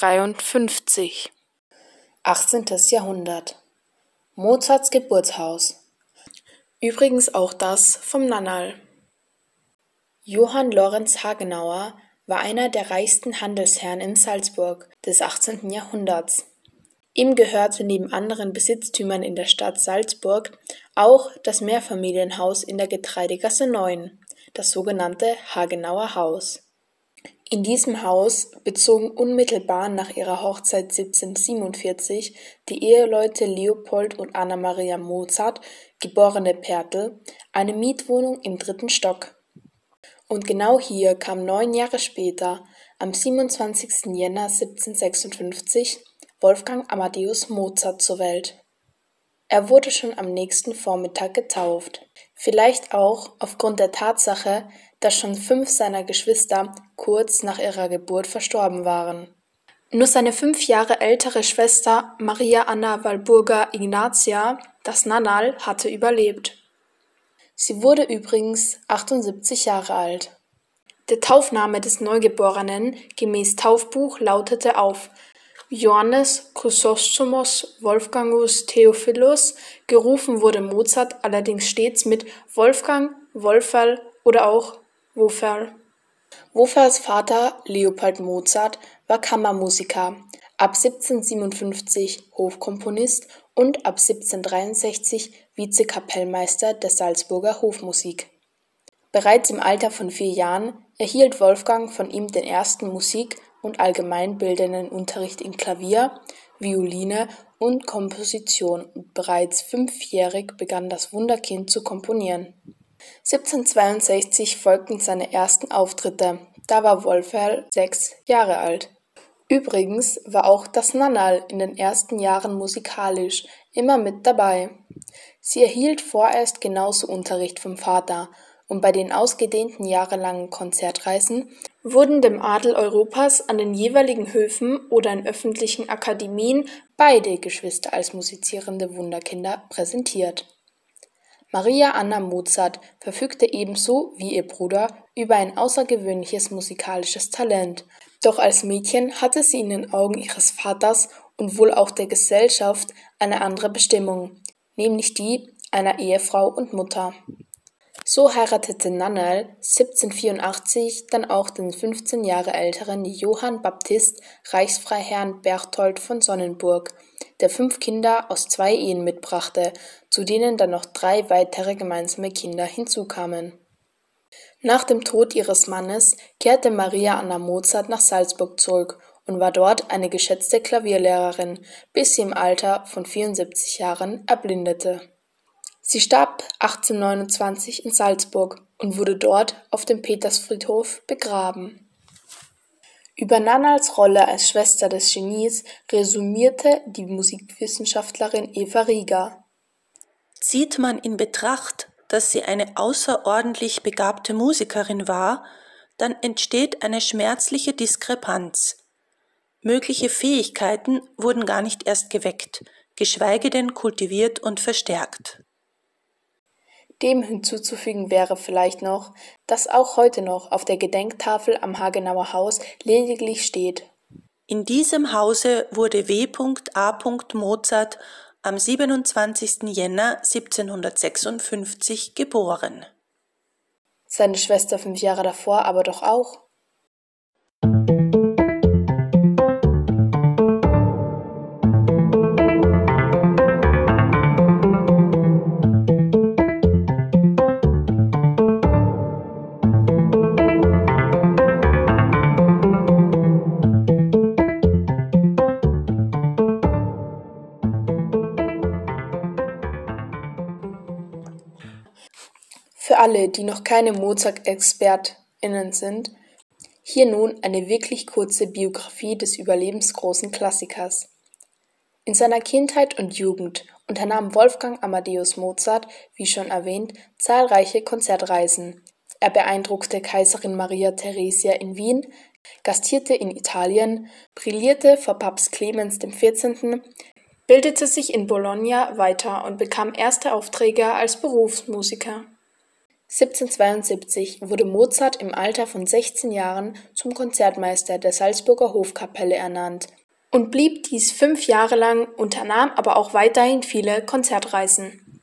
1753. 18. Jahrhundert. Mozarts Geburtshaus. Übrigens auch das vom Nannal. Johann Lorenz Hagenauer war einer der reichsten Handelsherren in Salzburg des 18. Jahrhunderts. Ihm gehörte neben anderen Besitztümern in der Stadt Salzburg auch das Mehrfamilienhaus in der Getreidegasse 9, das sogenannte Hagenauer Haus. In diesem Haus bezogen unmittelbar nach ihrer Hochzeit 1747 die Eheleute Leopold und Anna-Maria Mozart, geborene Pertl, eine Mietwohnung im 3. Stock. Und genau hier kam 9 Jahre später, am 27. Jänner 1756, Wolfgang Amadeus Mozart zur Welt. Er wurde schon am nächsten Vormittag getauft. Vielleicht auch aufgrund der Tatsache, dass schon 5 seiner Geschwister kurz nach ihrer Geburt verstorben waren. Nur seine 5 Jahre ältere Schwester Maria Anna Walburga Ignatia, das Nannal, hatte überlebt. Sie wurde übrigens 78 Jahre alt. Der Taufname des Neugeborenen gemäß Taufbuch lautete auf Johannes Chrysostomos Wolfgangus Theophilus, gerufen wurde Mozart allerdings stets mit Wolfgang, Wolferl oder auch Woferl. Woferls Vater Leopold Mozart war Kammermusiker, ab 1757 Hofkomponist und ab 1763 Vizekapellmeister der Salzburger Hofmusik. Bereits im Alter von 4 Jahren erhielt Wolfgang von ihm den ersten Musik- und allgemeinbildenden Unterricht in Klavier, Violine und Komposition und bereits 5-jährig begann das Wunderkind zu komponieren. 1762 folgten seine ersten Auftritte, da war Wolferl 6 Jahre alt. Übrigens war auch das Nannal in den ersten Jahren musikalisch immer mit dabei. Sie erhielt vorerst genauso Unterricht vom Vater, und bei den ausgedehnten jahrelangen Konzertreisen wurden dem Adel Europas an den jeweiligen Höfen oder in öffentlichen Akademien beide Geschwister als musizierende Wunderkinder präsentiert. Maria Anna Mozart verfügte ebenso wie ihr Bruder über ein außergewöhnliches musikalisches Talent, doch als Mädchen hatte sie in den Augen ihres Vaters und wohl auch der Gesellschaft eine andere Bestimmung, nämlich die einer Ehefrau und Mutter. So heiratete Nannal 1784 dann auch den 15 Jahre älteren Johann Baptist Reichsfreiherrn Berthold von Sonnenburg, der 5 Kinder aus 2 Ehen mitbrachte, zu denen dann noch 3 weitere gemeinsame Kinder hinzukamen. Nach dem Tod ihres Mannes kehrte Maria Anna Mozart nach Salzburg zurück und war dort eine geschätzte Klavierlehrerin, bis sie im Alter von 74 Jahren erblindete. Sie starb 1829 in Salzburg und wurde dort auf dem Petersfriedhof begraben. Über Nannals Rolle als Schwester des Genies resümierte die Musikwissenschaftlerin Eva Rieger. Zieht man in Betracht, dass sie eine außerordentlich begabte Musikerin war, dann entsteht eine schmerzliche Diskrepanz. Mögliche Fähigkeiten wurden gar nicht erst geweckt, geschweige denn kultiviert und verstärkt. Dem hinzuzufügen wäre vielleicht noch, dass auch heute noch auf der Gedenktafel am Hagenauer Haus lediglich steht: In diesem Hause wurde W.A. Mozart am 27. Jänner 1756 geboren. Seine Schwester 5 Jahre davor aber doch auch. Für alle, die noch keine Mozart-ExpertInnen sind, hier nun eine wirklich kurze Biografie des überlebensgroßen Klassikers. In seiner Kindheit und Jugend unternahm Wolfgang Amadeus Mozart, wie schon erwähnt, zahlreiche Konzertreisen. Er beeindruckte Kaiserin Maria Theresia in Wien, gastierte in Italien, brillierte vor Papst Clemens XIV., bildete sich in Bologna weiter und bekam erste Aufträge als Berufsmusiker. 1772 wurde Mozart im Alter von 16 Jahren zum Konzertmeister der Salzburger Hofkapelle ernannt und blieb dies 5 Jahre lang, unternahm aber auch weiterhin viele Konzertreisen.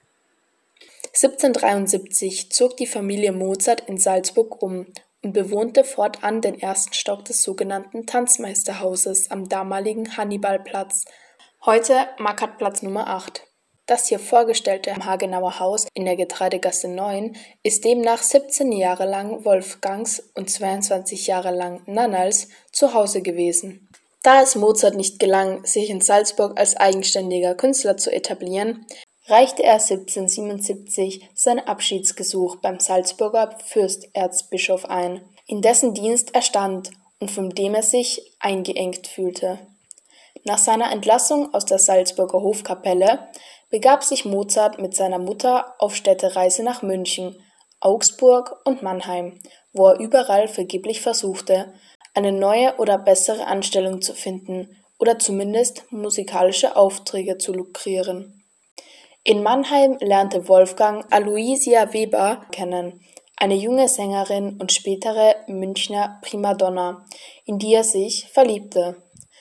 1773 zog die Familie Mozart in Salzburg um und bewohnte fortan den ersten Stock des sogenannten Tanzmeisterhauses am damaligen Hannibalplatz, heute Markgrafplatz Nr. 8. Das hier vorgestellte Hagenauer Haus in der Getreidegasse 9 ist demnach 17 Jahre lang Wolfgangs und 22 Jahre lang Nannals Zuhause gewesen. Da es Mozart nicht gelang, sich in Salzburg als eigenständiger Künstler zu etablieren, reichte er 1777 sein Abschiedsgesuch beim Salzburger Fürsterzbischof ein, in dessen Dienst er stand und von dem er sich eingeengt fühlte. Nach seiner Entlassung aus der Salzburger Hofkapelle begab sich Mozart mit seiner Mutter auf Städtereise nach München, Augsburg und Mannheim, wo er überall vergeblich versuchte, eine neue oder bessere Anstellung zu finden oder zumindest musikalische Aufträge zu lukrieren. In Mannheim lernte Wolfgang Aloysia Weber kennen, eine junge Sängerin und spätere Münchner Primadonna, in die er sich verliebte.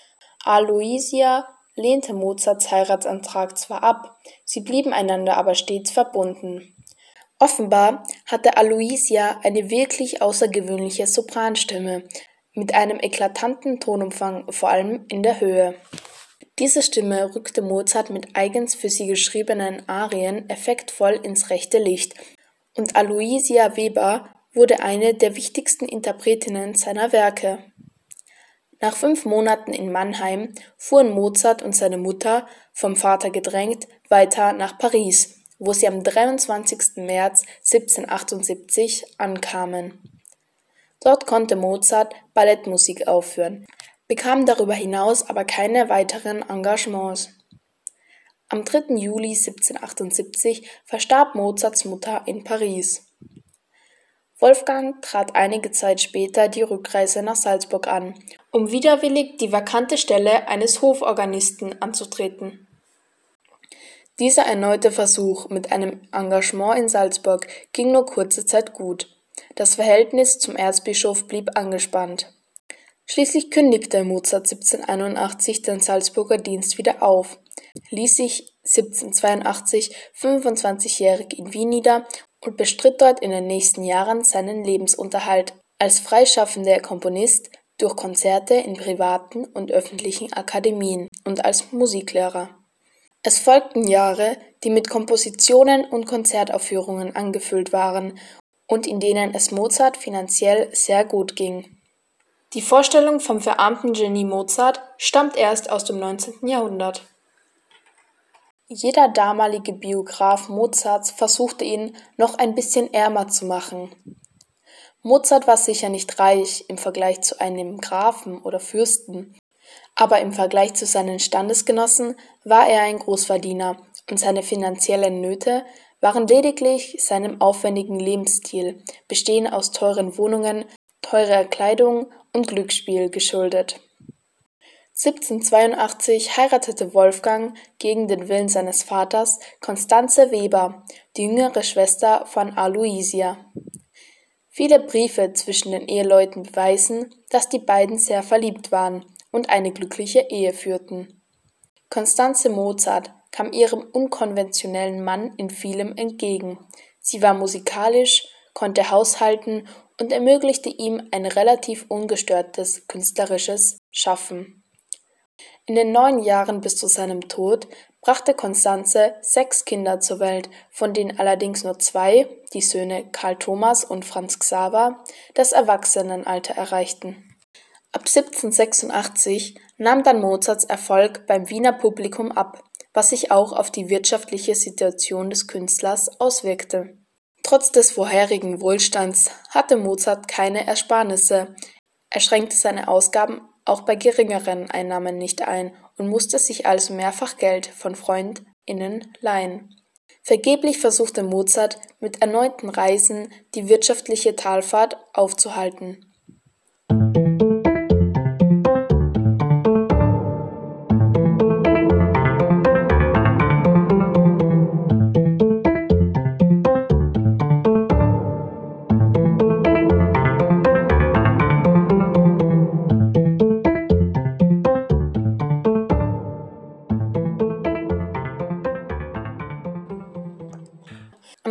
Aloysia lehnte Mozarts Heiratsantrag zwar ab, sie blieben einander aber stets verbunden. Offenbar hatte Aloysia eine wirklich außergewöhnliche Sopranstimme mit einem eklatanten Tonumfang, vor allem in der Höhe. Diese Stimme rückte Mozart mit eigens für sie geschriebenen Arien effektvoll ins rechte Licht und Aloysia Weber wurde eine der wichtigsten Interpretinnen seiner Werke. Nach 5 Monaten in Mannheim fuhren Mozart und seine Mutter, vom Vater gedrängt, weiter nach Paris, wo sie am 23. März 1778 ankamen. Dort konnte Mozart Ballettmusik aufführen, bekam darüber hinaus aber keine weiteren Engagements. Am 3. Juli 1778 verstarb Mozarts Mutter in Paris. Wolfgang trat einige Zeit später die Rückreise nach Salzburg an, um widerwillig die vakante Stelle eines Hoforganisten anzutreten. Dieser erneute Versuch mit einem Engagement in Salzburg ging nur kurze Zeit gut. Das Verhältnis zum Erzbischof blieb angespannt. Schließlich kündigte Mozart 1781 den Salzburger Dienst wieder auf, ließ sich 1782 25-jährig in Wien nieder und bestritt dort in den nächsten Jahren seinen Lebensunterhalt als freischaffender Komponist durch Konzerte in privaten und öffentlichen Akademien und als Musiklehrer. Es folgten Jahre, die mit Kompositionen und Konzertaufführungen angefüllt waren und in denen es Mozart finanziell sehr gut ging. Die Vorstellung vom verarmten Genie Mozart stammt erst aus dem 19. Jahrhundert. Jeder damalige Biograf Mozarts versuchte ihn noch ein bisschen ärmer zu machen. Mozart war sicher nicht reich im Vergleich zu einem Grafen oder Fürsten, aber im Vergleich zu seinen Standesgenossen war er ein Großverdiener und seine finanziellen Nöte waren lediglich seinem aufwendigen Lebensstil, bestehend aus teuren Wohnungen, teurer Kleidung und Glücksspiel, geschuldet. 1782 heiratete Wolfgang gegen den Willen seines Vaters Constanze Weber, die jüngere Schwester von Aloysia. Viele Briefe zwischen den Eheleuten beweisen, dass die beiden sehr verliebt waren und eine glückliche Ehe führten. Constanze Mozart kam ihrem unkonventionellen Mann in vielem entgegen. Sie war musikalisch, konnte haushalten und ermöglichte ihm ein relativ ungestörtes künstlerisches Schaffen. In den 9 Jahren bis zu seinem Tod brachte Constanze 6 Kinder zur Welt, von denen allerdings nur 2, die Söhne Karl Thomas und Franz Xaver, das Erwachsenenalter erreichten. Ab 1786 nahm dann Mozarts Erfolg beim Wiener Publikum ab, was sich auch auf die wirtschaftliche Situation des Künstlers auswirkte. Trotz des vorherigen Wohlstands hatte Mozart keine Ersparnisse. Er schränkte seine Ausgaben auch bei geringeren Einnahmen nicht ein und musste sich also mehrfach Geld von FreundInnen leihen. Vergeblich versuchte Mozart mit erneuten Reisen die wirtschaftliche Talfahrt aufzuhalten.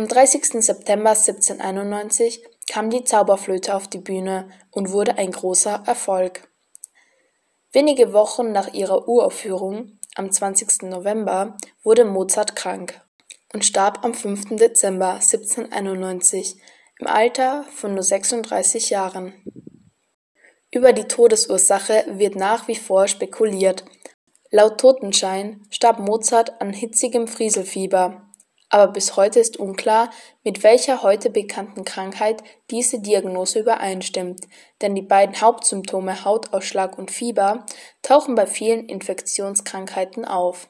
30. September 1791 kam die Zauberflöte auf die Bühne und wurde ein großer Erfolg. Wenige Wochen nach ihrer Uraufführung, am 20. November, wurde Mozart krank und starb am 5. Dezember 1791 im Alter von nur 36 Jahren. Über die Todesursache wird nach wie vor spekuliert. Laut Totenschein starb Mozart an hitzigem Frieselfieber, aber bis heute ist unklar, mit welcher heute bekannten Krankheit diese Diagnose übereinstimmt, denn die beiden Hauptsymptome Hautausschlag und Fieber tauchen bei vielen Infektionskrankheiten auf.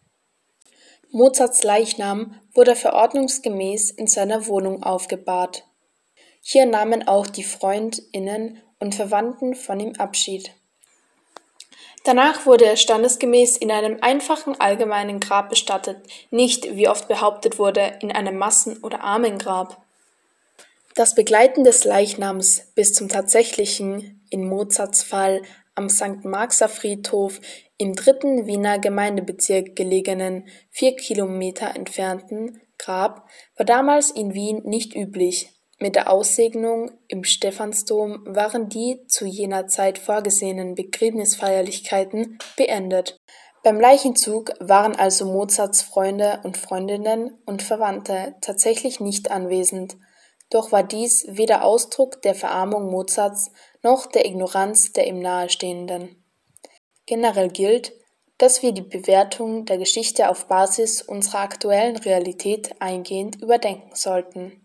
Mozarts Leichnam wurde verordnungsgemäß in seiner Wohnung aufgebahrt. Hier nahmen auch die FreundInnen und Verwandten von ihm Abschied. Danach wurde er standesgemäß in einem einfachen allgemeinen Grab bestattet, nicht, wie oft behauptet wurde, in einem Massen- oder Armengrab. Das Begleiten des Leichnams bis zum tatsächlichen, in Mozarts Fall am St. Marxer Friedhof im 3. Wiener Gemeindebezirk gelegenen, 4 Kilometer entfernten Grab war damals in Wien nicht üblich. Mit der Aussegnung im Stephansdom waren die zu jener Zeit vorgesehenen Begräbnisfeierlichkeiten beendet. Beim Leichenzug waren also Mozarts Freunde und Freundinnen und Verwandte tatsächlich nicht anwesend. Doch war dies weder Ausdruck der Verarmung Mozarts noch der Ignoranz der ihm Nahestehenden. Generell gilt, dass wir die Bewertung der Geschichte auf Basis unserer aktuellen Realität eingehend überdenken sollten.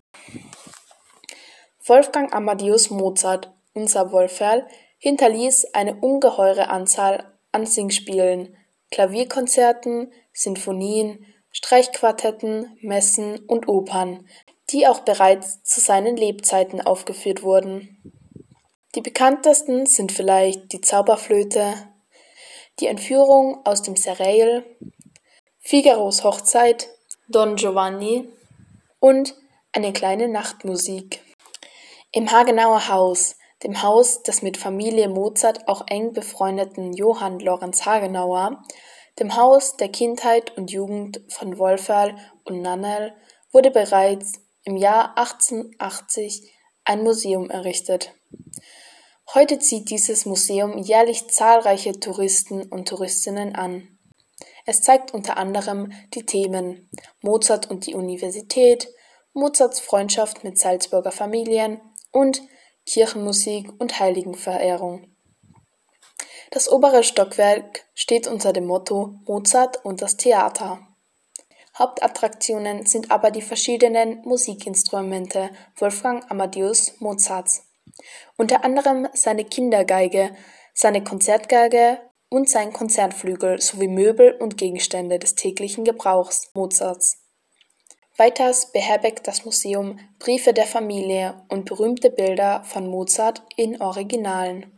Wolfgang Amadeus Mozart, unser Wolferl, hinterließ eine ungeheure Anzahl an Singspielen, Klavierkonzerten, Sinfonien, Streichquartetten, Messen und Opern, die auch bereits zu seinen Lebzeiten aufgeführt wurden. Die bekanntesten sind vielleicht die Zauberflöte, die Entführung aus dem Serail, Figaros Hochzeit, Don Giovanni und eine kleine Nachtmusik. Im Hagenauer Haus, dem Haus des mit Familie Mozart auch eng befreundeten Johann Lorenz Hagenauer, dem Haus der Kindheit und Jugend von Wolferl und Nannl, wurde bereits im Jahr 1880 ein Museum errichtet. Heute zieht dieses Museum jährlich zahlreiche Touristen und Touristinnen an. Es zeigt unter anderem die Themen Mozart und die Universität, Mozarts Freundschaft mit Salzburger Familien und Kirchenmusik und Heiligenverehrung. Das obere Stockwerk steht unter dem Motto Mozart und das Theater. Hauptattraktionen sind aber die verschiedenen Musikinstrumente Wolfgang Amadeus Mozarts, unter anderem seine Kindergeige, seine Konzertgeige und sein Konzertflügel sowie Möbel und Gegenstände des täglichen Gebrauchs Mozarts. Weiters beherbergt das Museum Briefe der Familie und berühmte Bilder von Mozart in Originalen.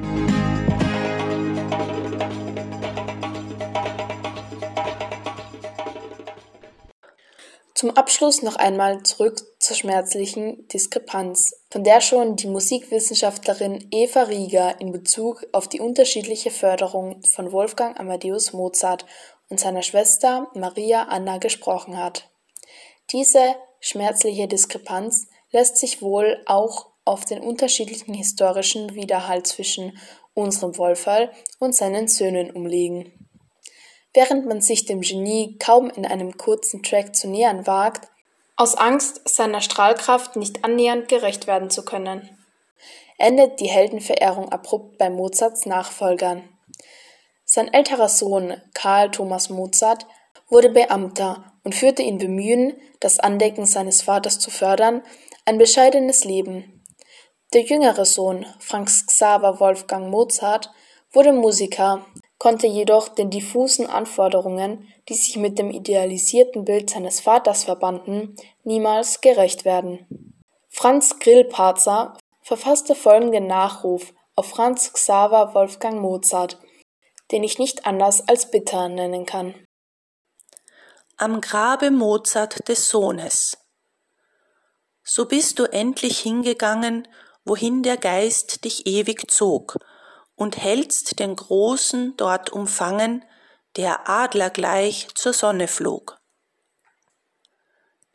Zum Abschluss noch einmal zurück zur schmerzlichen Diskrepanz, von der schon die Musikwissenschaftlerin Eva Rieger in Bezug auf die unterschiedliche Förderung von Wolfgang Amadeus Mozart und seiner Schwester Maria Anna gesprochen hat. Diese schmerzliche Diskrepanz lässt sich wohl auch auf den unterschiedlichen historischen Widerhall zwischen unserem Wolferl und seinen Söhnen umlegen. Während man sich dem Genie kaum in einem kurzen Track zu nähern wagt, aus Angst, seiner Strahlkraft nicht annähernd gerecht werden zu können, endet die Heldenverehrung abrupt bei Mozarts Nachfolgern. Sein älterer Sohn Karl Thomas Mozart wurde Beamter und führte in Bemühen, das Andenken seines Vaters zu fördern, ein bescheidenes Leben. Der jüngere Sohn, Franz Xaver Wolfgang Mozart, wurde Musiker, konnte jedoch den diffusen Anforderungen, die sich mit dem idealisierten Bild seines Vaters verbanden, niemals gerecht werden. Franz Grillparzer verfasste folgenden Nachruf auf Franz Xaver Wolfgang Mozart, den ich nicht anders als bitter nennen kann. Am Grabe Mozart des Sohnes. So bist du endlich hingegangen, wohin der Geist dich ewig zog, und hältst den Großen dort umfangen, der adlergleich zur Sonne flog.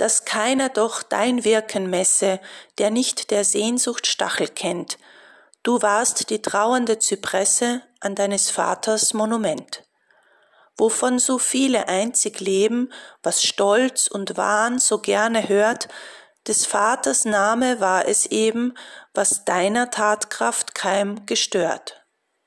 dass keiner doch dein Wirken messe, der nicht der Sehnsucht Stachel kennt. Du warst die trauernde Zypresse an deines Vaters Monument. Wovon so viele einzig leben, was Stolz und Wahn so gerne hört, des Vaters Name war es eben, was deiner Tatkraft Keim gestört.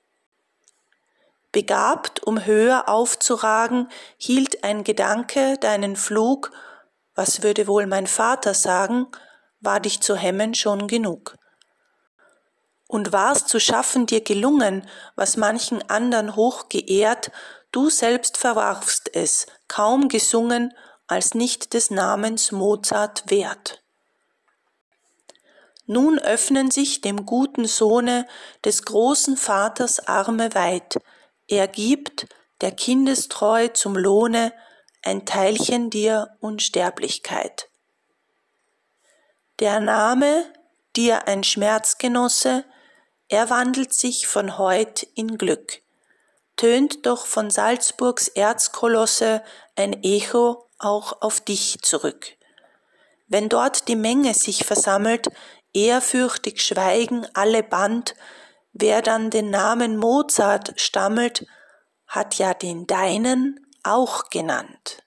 Begabt, um höher aufzuragen, hielt ein Gedanke deinen Flug, was würde wohl mein Vater sagen, war dich zu hemmen schon genug. Und war's zu schaffen dir gelungen, was manchen andern hoch geehrt, du selbst verwarfst es, kaum gesungen, als nicht des Namens Mozart wert. Nun öffnen sich dem guten Sohne des großen Vaters Arme weit, er gibt, der Kindestreu zum Lohne, ein Teilchen dir Unsterblichkeit. Der Name, dir ein Schmerzgenosse, er wandelt sich von heut in Glück. Tönt doch von Salzburgs Erzkolosse ein Echo auch auf dich zurück. Wenn dort die Menge sich versammelt, ehrfürchtig schweigen alle Band, wer dann den Namen Mozart stammelt, hat ja den deinen auch genannt.